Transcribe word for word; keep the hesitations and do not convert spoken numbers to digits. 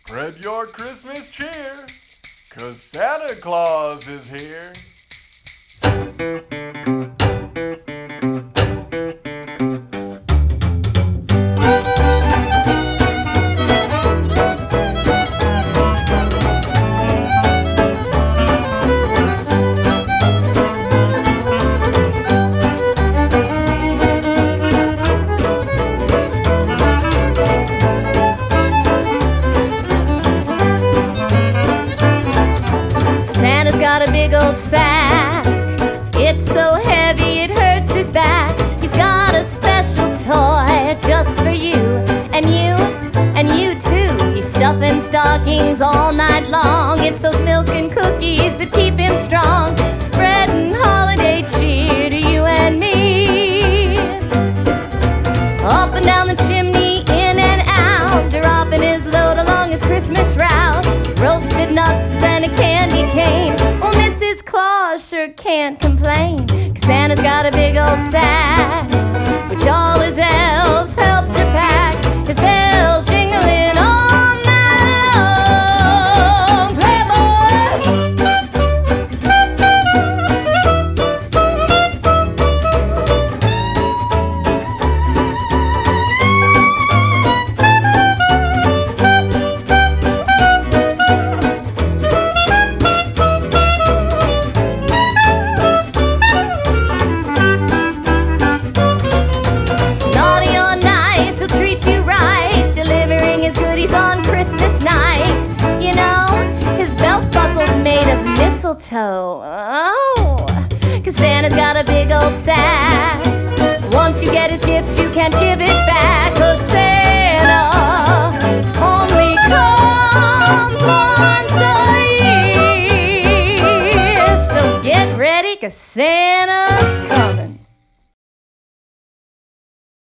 Spread your Christmas cheer, 'cause Santa Claus is here. Santa's got a big old sack. It's so heavy it hurts his back. He's got a special toy just for you, and you, and you too. He's stuffing stockings all night long. It's those milk and cookies that keep him strong, spreading holiday cheer to you and me. Up and down the chimney, in and out, dropping his load along his Christmas route. Roasted nuts and a candy cane. Well, Missus Claus sure can't complain, 'cause Santa's got a big old sack, which all his elves help to pack. His bells jingling all night long. Play, boys! Naughty or nice, he'll treat you right, delivering his goodies on Christmas night. You know, his belt buckle's made of mistletoe. Oh, 'cause Santa's got a big old sack. Once you get his gift, you can't give it back, 'cause Santa only comes once a year. So get ready, 'cause Santa's coming.